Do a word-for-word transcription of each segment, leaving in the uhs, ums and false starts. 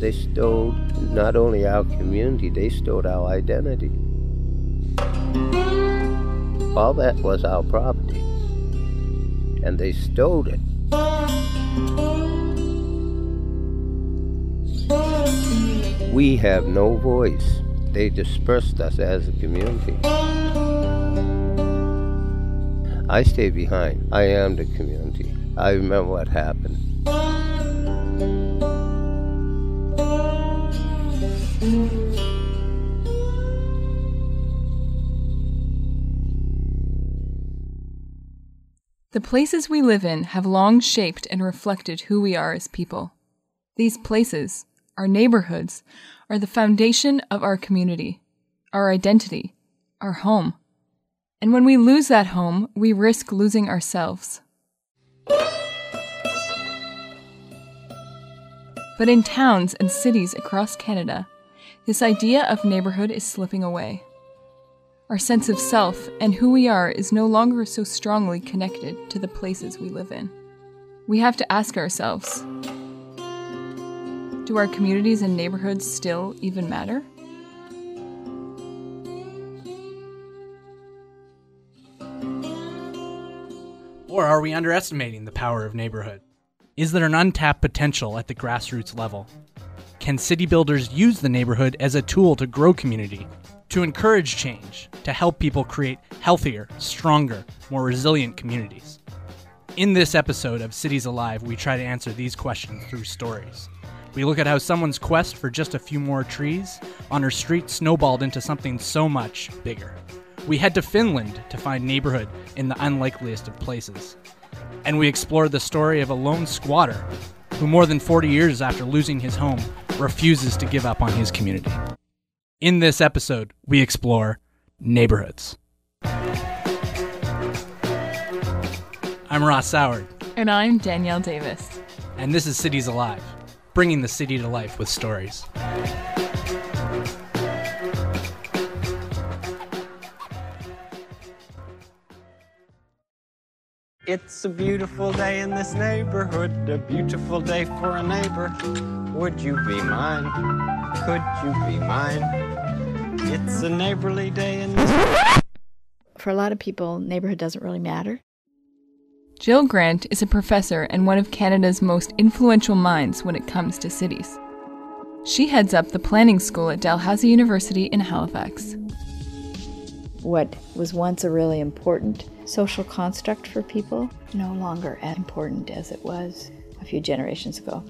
They stole not only our community, they stole our identity. All that was our property, and they stole it. We have no voice. They dispersed us as a community. I stay behind. I am the community. I remember what happened. The places we live in have long shaped and reflected who we are as people. These places, our neighborhoods, are the foundation of our community, our identity, our home. And when we lose that home, we risk losing ourselves. But in towns and cities across Canada, this idea of neighborhood is slipping away. Our sense of self and who we are is no longer so strongly connected to the places we live in. We have to ask ourselves, do our communities and neighborhoods still even matter? Or are we underestimating the power of neighborhood? Is there an untapped potential at the grassroots level? Can city builders use the neighborhood as a tool to grow community, to encourage change, to help people create healthier, stronger, more resilient communities? In this episode of Cities Alive, we try to answer these questions through stories. We look at how someone's quest for just a few more trees on her street snowballed into something so much bigger. We head to Finland to find neighborhood in the unlikeliest of places. And we explore the story of a lone squatter who more than forty years after losing his home refuses to give up on his community. In this episode, we explore neighborhoods. I'm Ross Soward. And I'm Danielle Davis. And this is Cities Alive, bringing the city to life with stories. It's a beautiful day in this neighborhood, a beautiful day for a neighbor. Would you be mine? Could you be mine? It's a neighborly day in this... For a lot of people, neighborhood doesn't really matter. Jill Grant is a professor and one of Canada's most influential minds when it comes to cities. She heads up the planning school at Dalhousie University in Halifax. What was once a really important social construct for people, no longer as important as it was a few generations ago.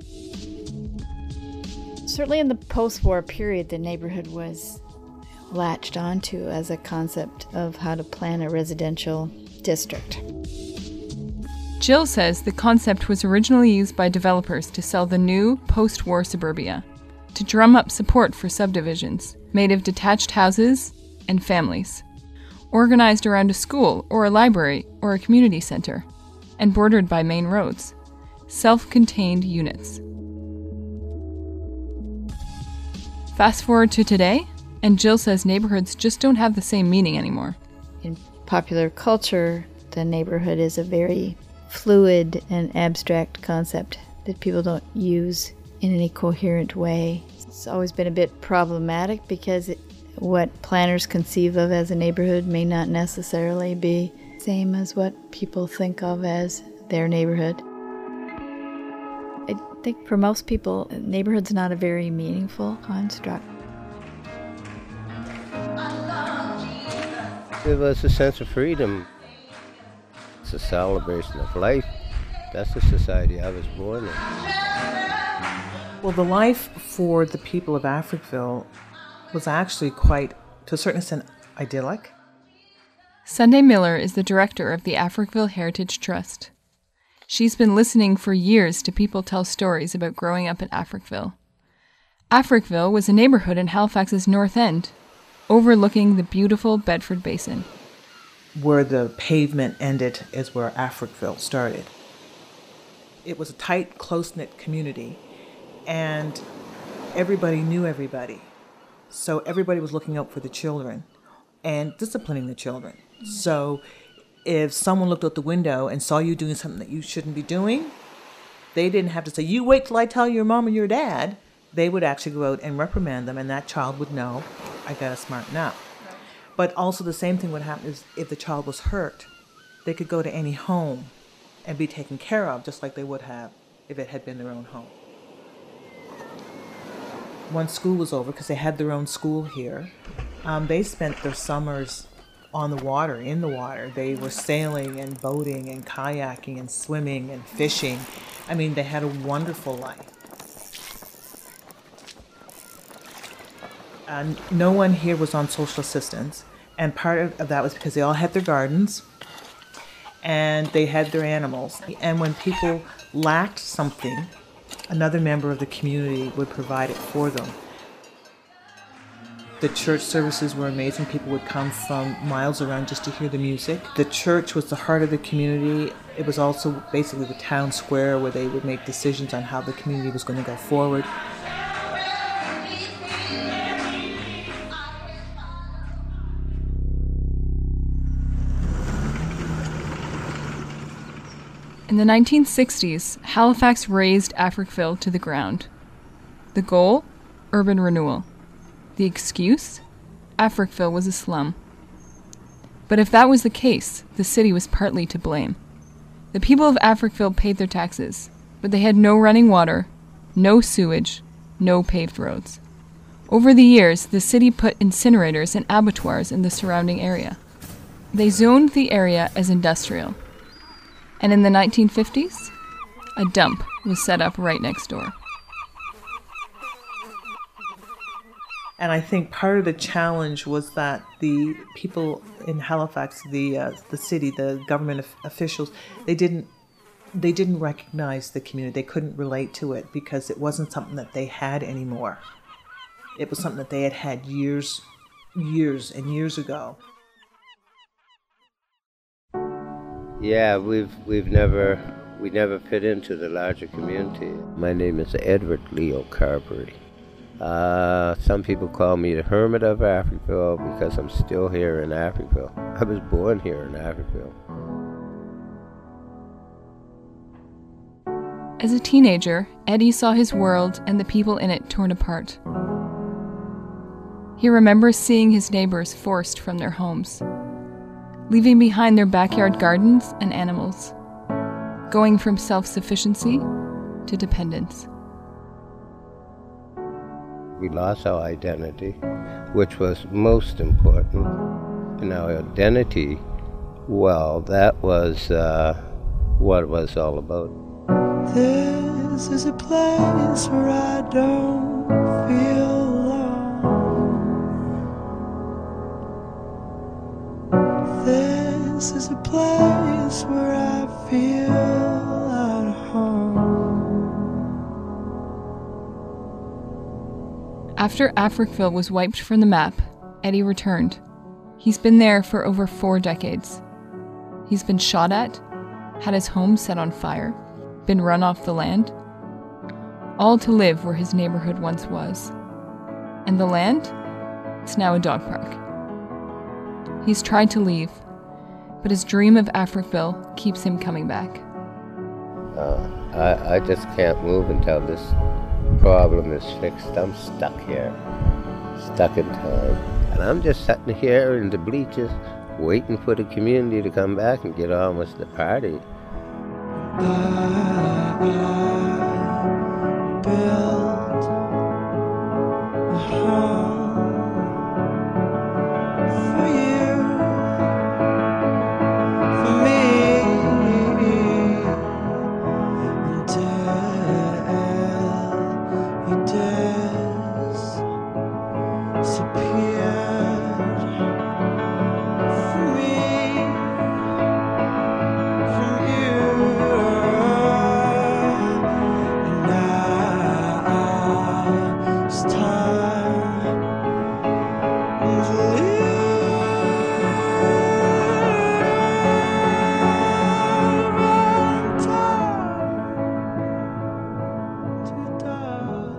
Certainly in the post-war period, the neighborhood was latched onto as a concept of how to plan a residential district. Jill says the concept was originally used by developers to sell the new post-war suburbia, to drum up support for subdivisions made of detached houses and families, organized around a school or a library or a community center, and bordered by main roads, self-contained units. Fast forward to today, and Jill says neighborhoods just don't have the same meaning anymore. In popular culture, the neighborhood is a very fluid and abstract concept that people don't use in any coherent way. It's always been a bit problematic because it, what planners conceive of as a neighborhood may not necessarily be the same as what people think of as their neighborhood. I think for most people, a neighborhood's not a very meaningful construct. It was a sense of freedom. It's a celebration of life. That's the society I was born in. Well, the life for the people of Africville was actually quite, to a certain extent, idyllic. Sunday Miller is the director of the Africville Heritage Trust. She's been listening for years to people tell stories about growing up in Africville. Africville was a neighborhood in Halifax's North End, overlooking the beautiful Bedford Basin. Where the pavement ended is where Africville started. It was a tight, close-knit community, and everybody knew everybody. So everybody was looking out for the children and disciplining the children. So if someone looked out the window and saw you doing something that you shouldn't be doing, they didn't have to say, you wait till I tell your mom or your dad. they would actually go out and reprimand them, and that child would know, I gotta smarten up. But also the same thing would happen is if the child was hurt, they could go to any home and be taken care of just like they would have if it had been their own home. Once school was over, because they had their own school here, um, they spent their summers on the water, in the water. They were sailing and boating and kayaking and swimming and fishing. I mean, they had a wonderful life. And no one here was on social assistance, and part of, of that was because they all had their gardens and they had their animals. And when people lacked something, another member of the community would provide it for them. The church services were amazing. People would come from miles around just to hear the music. The church was the heart of the community. It was also basically the town square where they would make decisions on how the community was going to go forward. In the nineteen sixties, Halifax razed Africville to the ground. The goal? Urban renewal. The excuse? Africville was a slum. But if that was the case, the city was partly to blame. The people of Africville paid their taxes, but they had no running water, no sewage, no paved roads. Over the years, the city put incinerators and abattoirs in the surrounding area. They zoned the area as industrial. And in the nineteen fifties, a dump was set up right next door. And I think part of the challenge was that the people in Halifax, the uh, the city, the government of- officials, they didn't they didn't recognize the community. They couldn't relate to it because it wasn't something that they had anymore. It was something that they had had years, years and years ago. Yeah, we've we've never we never fit into the larger community. My name is Edward Leo Carberry. Uh, some people call me the hermit of Africville because I'm still here in Africville. I was born here in Africville. As a teenager, Eddie saw his world and the people in it torn apart. He remembers seeing his neighbors forced from their homes, leaving behind their backyard gardens and animals, going from self-sufficiency to dependence. We lost our identity, which was most important. And our identity, well, that was uh, what it was all about. This is a place where I don't feel alone. This is a place where I feel at home. After Africville was wiped from the map, Eddie returned. He's been there for over four decades. He's been shot at, had his home set on fire, been run off the land, all to live where his neighborhood once was. And the land? It's now a dog park. He's tried to leave, but his dream of Africville keeps him coming back. Uh, I, I just can't move until this problem is fixed. I'm stuck here, stuck in time. And I'm just sitting here in the bleachers waiting for the community to come back and get on with the party. I built a home for you, for me, until you disappeared from me, from you. And now it's time to live and time to die.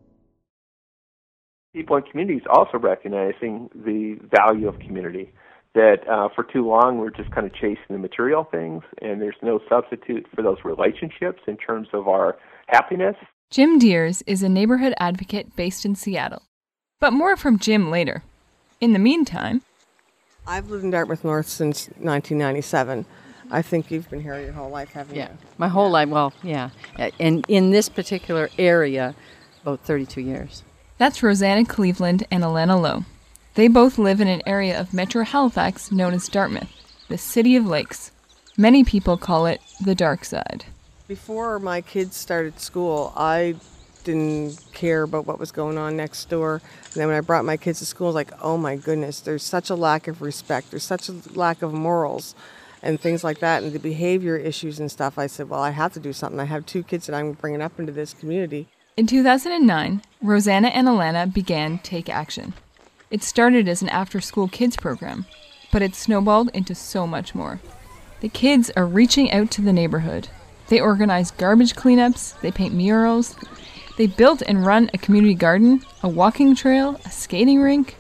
People in communities also recognizing the value of community. that uh, for too long we're just kind of chasing the material things, and there's no substitute for those relationships in terms of our happiness. Jim Deers is a neighborhood advocate based in Seattle. But more from Jim later. In the meantime, I've lived in Dartmouth North since nineteen ninety-seven. I think you've been here your whole life, haven't yeah, you? My whole life, well, yeah. And in this particular area, about thirty-two years. That's Rosanna Cleveland and Alana Lowe. They both live in an area of Metro Halifax known as Dartmouth, the City of Lakes. Many people call it the dark side. Before my kids started school, I didn't care about what was going on next door. And then when I brought my kids to school, I was like, oh my goodness, there's such a lack of respect. There's such a lack of morals and things like that, and the behavior issues and stuff. I said, well, I have to do something. I have two kids that I'm bringing up into this community. In two thousand nine, Rosanna and Alana began Take Action. It started as an after-school kids program, but it snowballed into so much more. The kids are reaching out to the neighborhood. They organize garbage cleanups, they paint murals, they built and run a community garden, a walking trail, a skating rink.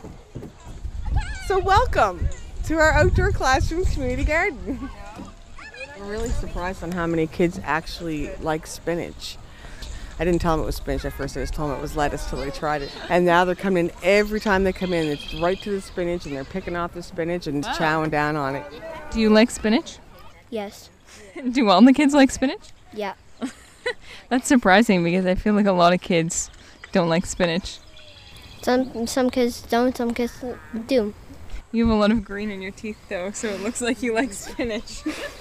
So welcome to our outdoor classroom community garden. I'm really surprised on how many kids actually like spinach. I didn't tell them it was spinach at first. I just told them it was lettuce till they tried it. And now they're coming in every time they come in. It's right to the spinach, and they're picking off the spinach and wow. chowing down on it. Do you like spinach? Yes. Do all the kids like spinach? Yeah. That's surprising because I feel like a lot of kids don't like spinach. Some some kids don't, some kids do. You have a lot of green in your teeth though, so it looks like you like spinach.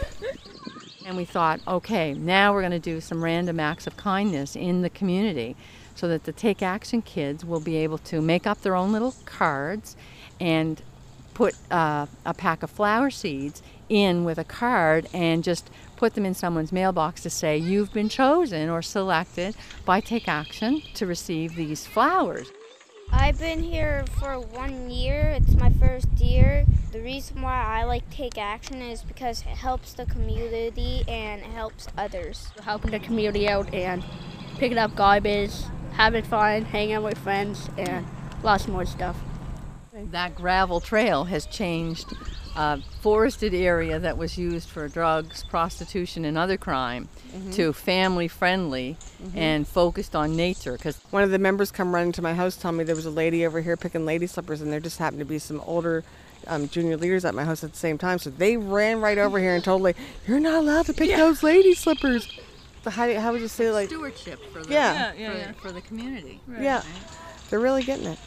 And we thought, okay, now we're going to do some random acts of kindness in the community so that the Take Action kids will be able to make up their own little cards and put uh, a pack of flower seeds in with a card and just put them in someone's mailbox to say, you've been chosen or selected by Take Action to receive these flowers. I've been here for one year. It's my first year. The reason why I like Take Action is because it helps the community and it helps others. Helping the community out and picking up garbage, having fun, hanging out with friends, and lots more stuff. That gravel trail has changed a forested area that was used for drugs, prostitution, and other crime mm-hmm. to family-friendly mm-hmm. and focused on nature. Cause one of the members come running to my house telling me there was a lady over here picking lady slippers, and there just happened to be some older um, junior leaders at my house at the same time. So they ran right over here and told me, you're not allowed to pick yeah. those lady slippers. So how, do, how would you say, like... Stewardship for the, yeah. Yeah, yeah, yeah. For, for the community. Right. Yeah, right. They're really getting it.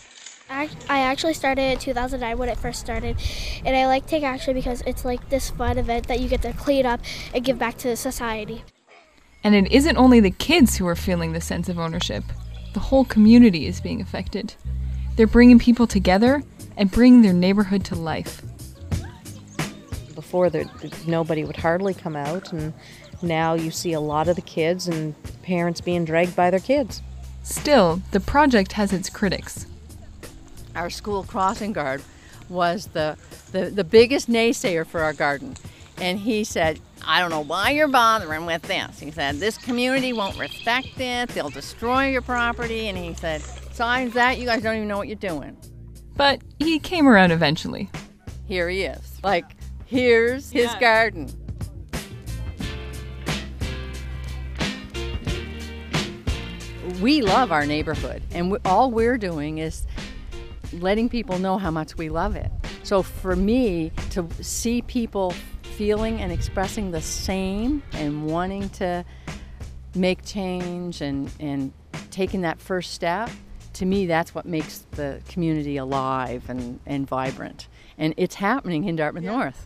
I actually started in two thousand nine when it first started, and I like Take Action because it's like this fun event that you get to clean up and give back to society. And it isn't only the kids who are feeling the sense of ownership. The whole community is being affected. They're bringing people together and bringing their neighborhood to life. Before, there, nobody would hardly come out, and now you see a lot of the kids and parents being dragged by their kids. Still, the project has its critics. Our school crossing guard was the, the, the biggest naysayer for our garden. And he said, I don't know why you're bothering with this. He said, this community won't respect it. They'll destroy your property. And he said, besides that, you guys don't even know what you're doing. But he came around eventually. Here he is. Like, here's his yeah. garden. We love our neighborhood. And we, all we're doing is letting people know how much we love it. So for me, to see people feeling and expressing the same and wanting to make change and, and taking that first step, to me, that's what makes the community alive and, and vibrant. And it's happening in Dartmouth yeah. North.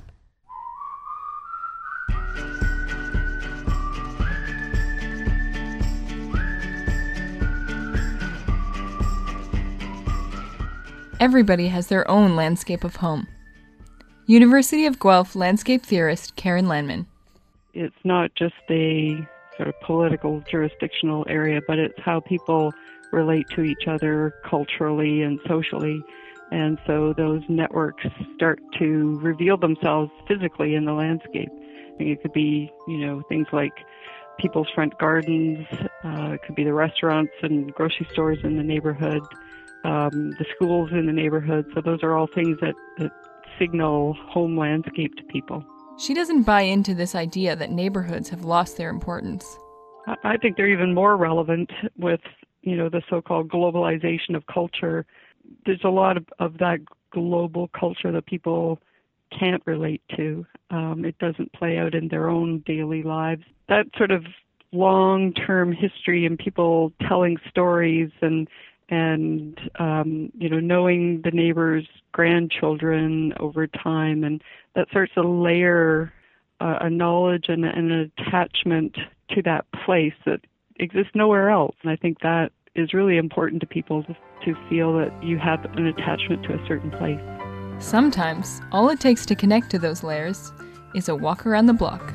Everybody has their own landscape of home. University of Guelph landscape theorist Karen Landman. It's not just a sort of political jurisdictional area, but it's how people relate to each other culturally and socially. And so those networks start to reveal themselves physically in the landscape. I think it could be, you know, things like people's front gardens, uh, it could be the restaurants and grocery stores in the neighborhood, Um, the schools in the neighborhood. So those are all things that, that signal home landscape to people. She doesn't buy into this idea that neighborhoods have lost their importance. I think they're even more relevant with, you know, the so-called globalization of culture. There's a lot of, of that global culture that people can't relate to. Um, it doesn't play out in their own daily lives. That sort of long-term history and people telling stories and and um, you know, knowing the neighbors' grandchildren over time, and that starts to layer uh, a knowledge and, and an attachment to that place that exists nowhere else. And I think that is really important to people, to, to feel that you have an attachment to a certain place. Sometimes, all it takes to connect to those layers is a walk around the block.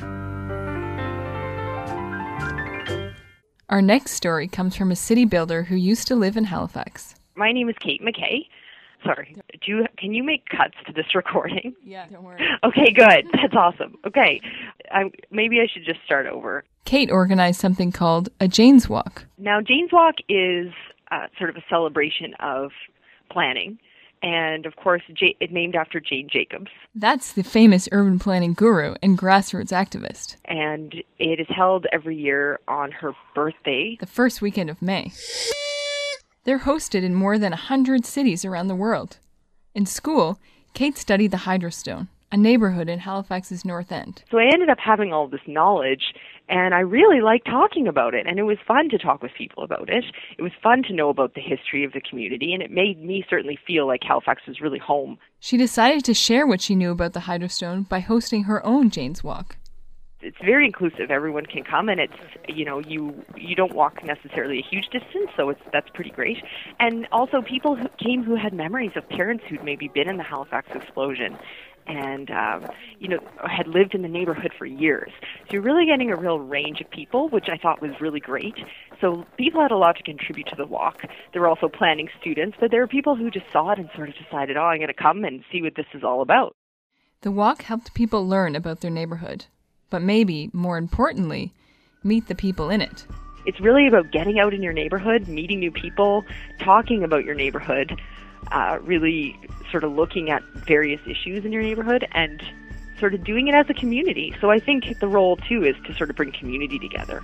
Our next story comes from a city builder who used to live in Halifax. My name is Kate McKay. Sorry, do you, can you make cuts to this recording? Yeah, don't worry. Okay, good. That's awesome. Okay, I, maybe I should just start over. Kate organized something called a Jane's Walk. Now, Jane's Walk is uh, sort of a celebration of planning. And, of course, J- it's named after Jane Jacobs. That's the famous urban planning guru and grassroots activist. And it is held every year on her birthday, the first weekend of May. They're hosted in more than one hundred cities around the world. In school, Kate studied the Hydrostone, a neighborhood in Halifax's North End. So I ended up having all this knowledge, and I really liked talking about it, and it was fun to talk with people about it. It was fun to know about the history of the community, and it made me certainly feel like Halifax was really home. She decided to share what she knew about the Hydrostone by hosting her own Jane's Walk. It's very inclusive. Everyone can come, and it's, you know, you you don't walk necessarily a huge distance, so it's that's pretty great. And also people who came who had memories of parents who'd maybe been in the Halifax explosion and, um, you know, had lived in the neighborhood for years. So you're really getting a real range of people, which I thought was really great. So people had a lot to contribute to the walk. There were also planning students, but there were people who just saw it and sort of decided, oh, I'm going to come and see what this is all about. The walk helped people learn about their neighborhood, but maybe, more importantly, meet the people in it. It's really about getting out in your neighborhood, meeting new people, talking about your neighborhood, uh, really sort of looking at various issues in your neighborhood and sort of doing it as a community. So I think the role, too, is to sort of bring community together.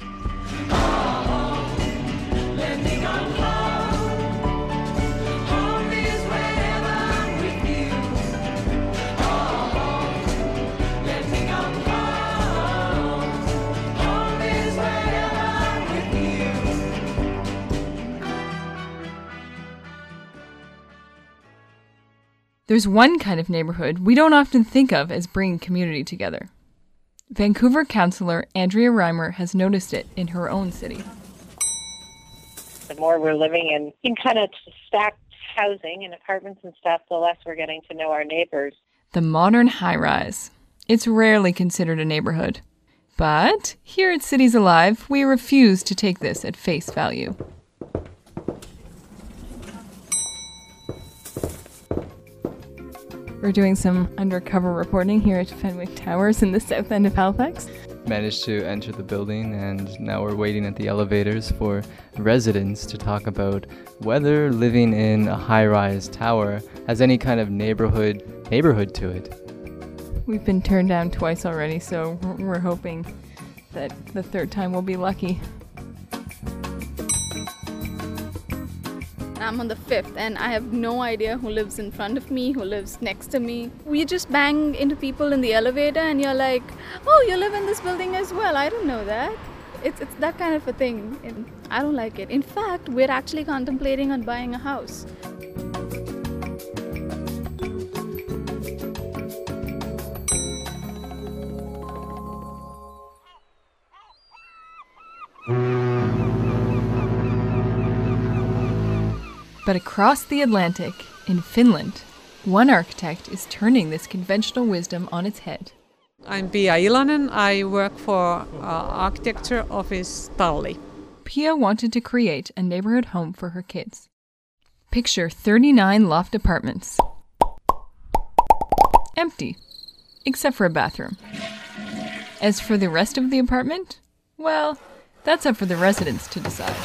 There's one kind of neighborhood we don't often think of as bringing community together. Vancouver councillor Andrea Reimer has noticed it in her own city. The more we're living in, in kind of stacked housing and apartments and stuff, the less we're getting to know our neighbors. The modern high-rise. It's rarely considered a neighborhood. But here at Cities Alive, we refuse to take this at face value. We're doing some undercover reporting here at Fenwick Towers in the south end of Halifax. Managed to enter the building, and now we're waiting at the elevators for residents to talk about whether living in a high-rise tower has any kind of neighborhood neighborhood to it. We've been turned down twice already, so we're hoping that the third time we'll be lucky. I'm on the fifth and I have no idea who lives in front of me, who lives next to me. We just bang into people in the elevator and you're like, oh, you live in this building as well. I don't know that. It's it's that kind of a thing. And I don't like it. In fact, we're actually contemplating on buying a house. But across the Atlantic, in Finland, one architect is turning this conventional wisdom on its head. I'm Pia Ilonen. I work for uh, architecture office Talli. Pia wanted to create a neighborhood home for her kids. Picture thirty-nine loft apartments. Empty, except for a bathroom. As for the rest of the apartment, well, that's up for the residents to decide.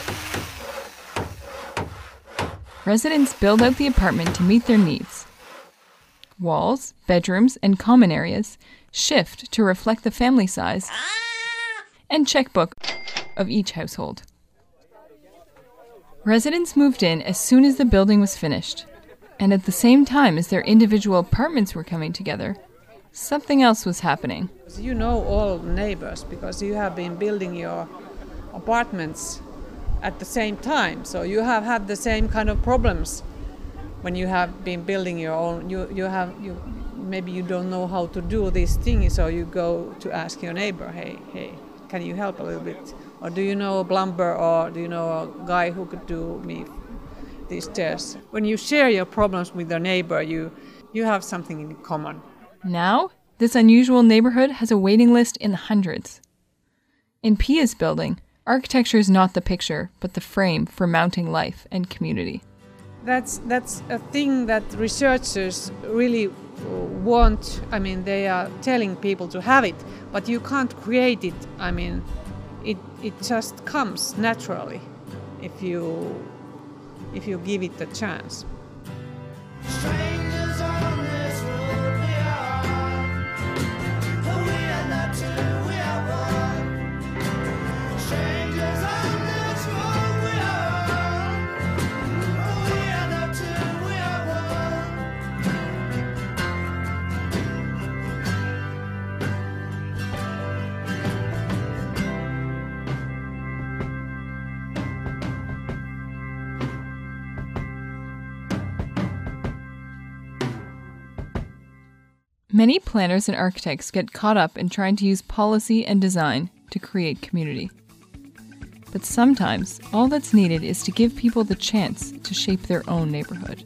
Residents build out the apartment to meet their needs. walls, bedrooms, and common areas shift to reflect the family size and checkbook of each household. Residents moved in as soon as the building was finished, and at the same time as their individual apartments were coming together, something else was happening. You know all neighbors because you have been building your apartments at the same time, so you have had the same kind of problems when you have been building your own. You you have you maybe you don't know how to do these things, so you go to ask your neighbor, hey hey, can you help a little bit? Or do you know a plumber, or do you know a guy who could do me these stairs? When you share your problems with your neighbor, you you have something in common. Now, this unusual neighborhood has a waiting list in the hundreds. In Pia's building, architecture is not the picture, but the frame for mounting life and community. That's that's a thing that researchers really want. I mean, they are telling people to have it, but you can't create it. I mean, it it just comes naturally if you if you give it a chance. Many planners and architects get caught up in trying to use policy and design to create community. But sometimes, all that's needed is to give people the chance to shape their own neighborhood.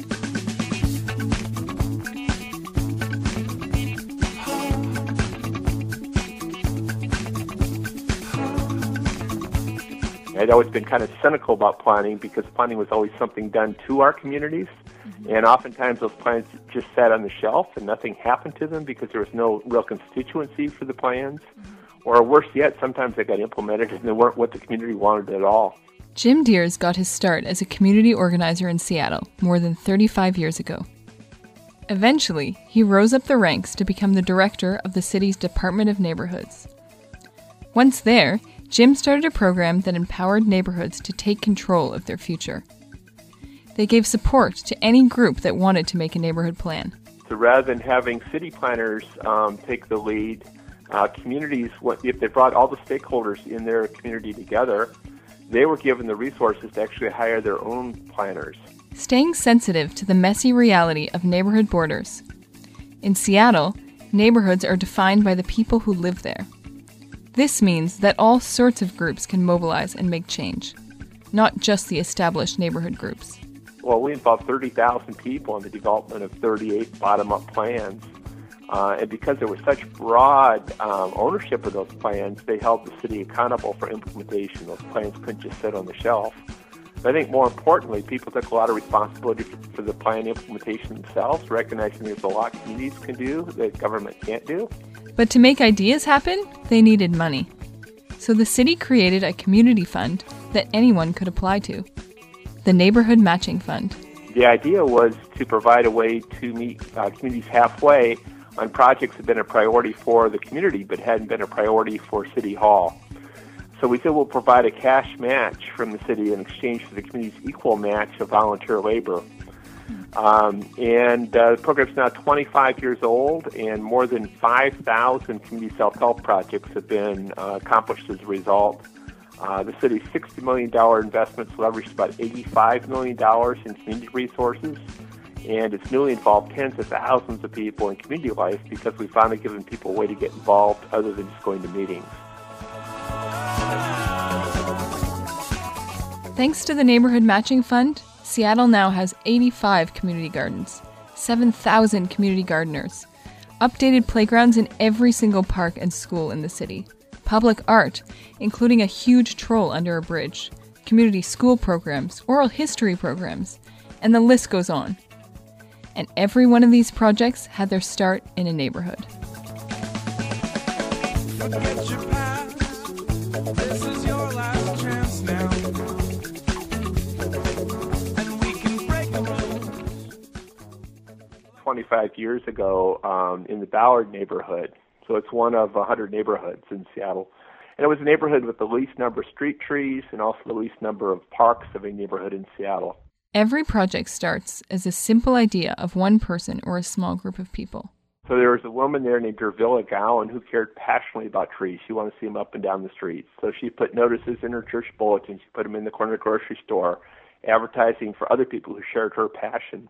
I'd always been kind of cynical about planning because planning was always something done to our communities. And oftentimes those plans just sat on the shelf and nothing happened to them because there was no real constituency for the plans. Or worse yet, sometimes they got implemented and they weren't what the community wanted at all. Jim Deers got his start as a community organizer in Seattle more than thirty-five years ago. Eventually, he rose up the ranks to become the director of the city's Department of Neighborhoods. Once there, Jim started a program that empowered neighborhoods to take control of their future. They gave support to any group that wanted to make a neighborhood plan. So rather than having city planners um, take the lead, uh, communities, if they brought all the stakeholders in their community together, they were given the resources to actually hire their own planners. Staying sensitive to the messy reality of neighborhood borders. In Seattle, neighborhoods are defined by the people who live there. This means that all sorts of groups can mobilize and make change, not just the established neighborhood groups. Well, we involved thirty thousand people in the development of thirty-eight bottom-up plans. Uh, and because there was such broad um, ownership of those plans, they held the city accountable for implementation. Those plans couldn't just sit on the shelf. But I think more importantly, people took a lot of responsibility for, for the plan implementation themselves, recognizing there's a lot communities can do that government can't do. But to make ideas happen, they needed money. So the city created a community fund that anyone could apply to. The Neighborhood Matching Fund. The idea was to provide a way to meet uh, communities halfway on projects that have been a priority for the community but hadn't been a priority for City Hall. So we said we'll provide a cash match from the city in exchange for the community's equal match of volunteer labor. Um, and uh, the program's now twenty-five years old, and more than five thousand community self-help projects have been uh, accomplished as a result. Uh, the city's sixty million dollars investments leveraged about eighty-five million dollars in community resources, and it's newly involved tens of thousands of people in community life because we've finally given people a way to get involved other than just going to meetings. Thanks to the Neighborhood Matching Fund, Seattle now has eighty-five community gardens, seven thousand community gardeners, updated playgrounds in every single park and school in the city, public art, including a huge troll under a bridge, community school programs, oral history programs, and the list goes on. And every one of these projects had their start in a neighborhood. twenty-five years ago um, in the Ballard neighborhood. So it's one of one hundred neighborhoods in Seattle. And it was a neighborhood with the least number of street trees and also the least number of parks of a neighborhood in Seattle. Every project starts as a simple idea of one person or a small group of people. So there was a woman there named Dervilla Gowan who cared passionately about trees. She wanted to see them up and down the streets. So she put notices in her church bulletin. She put them in the corner of the grocery store, advertising for other people who shared her passion.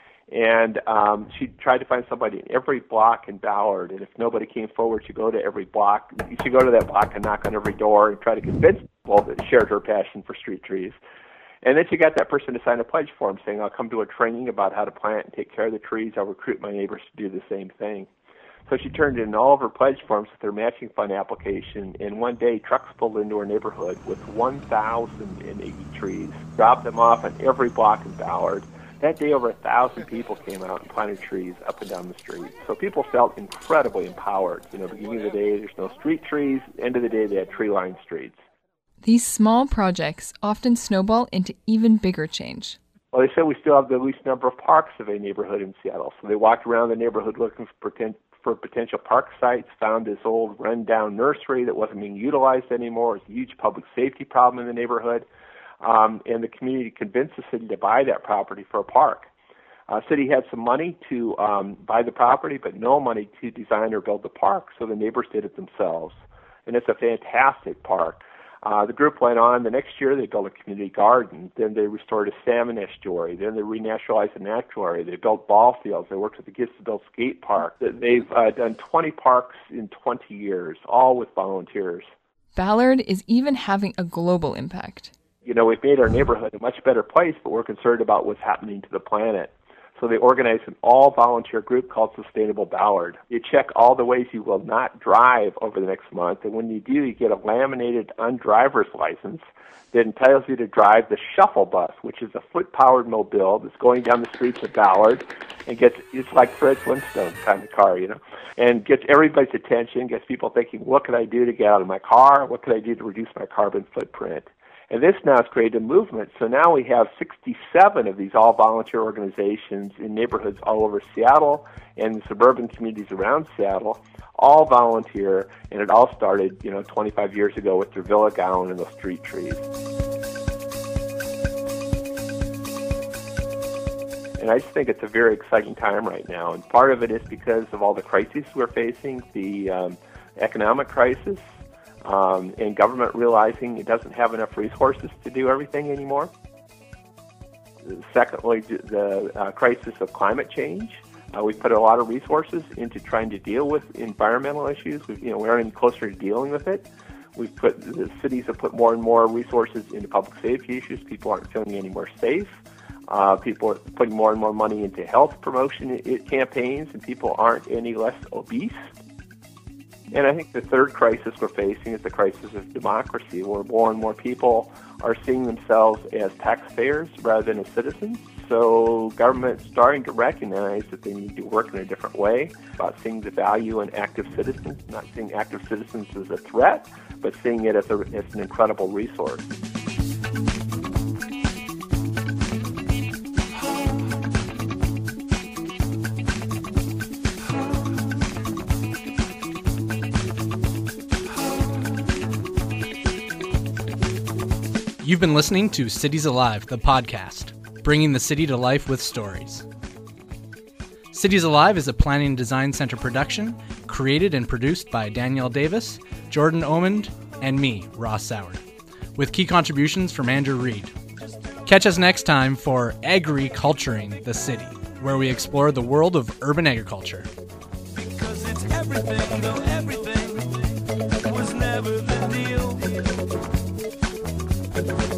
And um, she tried to find somebody in every block in Ballard. And if nobody came forward, she'd go to every block. She'd go to that block and knock on every door and try to convince people that shared her passion for street trees. And then she got that person to sign a pledge form saying, I'll come to a training about how to plant and take care of the trees. I'll recruit my neighbors to do the same thing. So she turned in all of her pledge forms with her matching fund application, and one day trucks pulled into her neighborhood with one thousand eighty trees, dropped them off on every block in Ballard. That day, over one thousand people came out and planted trees up and down the street. So people felt incredibly empowered. You know, beginning of the day, there's no street trees. End of the day, they had tree-lined streets. These small projects often snowball into even bigger change. Well, they said we still have the least number of parks of a neighborhood in Seattle. So they walked around the neighborhood looking for, poten- for potential park sites, found this old run-down nursery that wasn't being utilized anymore. It was a huge public safety problem in the neighborhood. Um, and the community convinced the city to buy that property for a park. Uh, city had some money to um, buy the property, but no money to design or build the park, so the neighbors did it themselves. And it's a fantastic park. Uh, the group went on. The next year, they built a community garden. Then they restored a salmon estuary. Then they renaturalized an estuary. They built ball fields. They worked with the kids to build skate park. They've uh, done twenty parks in twenty years, all with volunteers. Ballard is even having a global impact. You know, we've made our neighborhood a much better place, but we're concerned about what's happening to the planet. So they organized an all-volunteer group called Sustainable Ballard. You check all the ways you will not drive over the next month, and when you do, you get a laminated undriver's license that entitles you to drive the Shuffle Bus, which is a foot-powered mobile that's going down the streets of Ballard and gets, it's like Fred Flintstone kind of car, you know, and gets everybody's attention, gets people thinking, what could I do to get out of my car? What could I do to reduce my carbon footprint? And this now has created a movement. So now we have sixty-seven of these all-volunteer organizations in neighborhoods all over Seattle and suburban communities around Seattle, all volunteer, and it all started, you know, twenty-five years ago with Dervilla Gowan and those street trees. And I just think it's a very exciting time right now. And part of it is because of all the crises we're facing, the um, economic crisis, Um, and government realizing it doesn't have enough resources to do everything anymore. Secondly, the uh, crisis of climate change. Uh, we put a lot of resources into trying to deal with environmental issues. We, you know, we aren't any closer to dealing with it. We've put the cities have put more and more resources into public safety issues. People aren't feeling any more safe. Uh, people are putting more and more money into health promotion campaigns, and people aren't any less obese. And I think the third crisis we're facing is the crisis of democracy, where more and more people are seeing themselves as taxpayers rather than as citizens. So government's starting to recognize that they need to work in a different way, about seeing the value in active citizens, not seeing active citizens as a threat, but seeing it as, a, as an incredible resource. You've been listening to Cities Alive, the podcast, bringing the city to life with stories. Cities Alive is a Planning and Design Center production, created and produced by Danielle Davis, Jordan Omond, and me, Ross Sauer, with key contributions from Andrew Reed. Catch us next time for Agriculturing the City, where we explore the world of urban agriculture. Because it's everything, though everything was never the deal.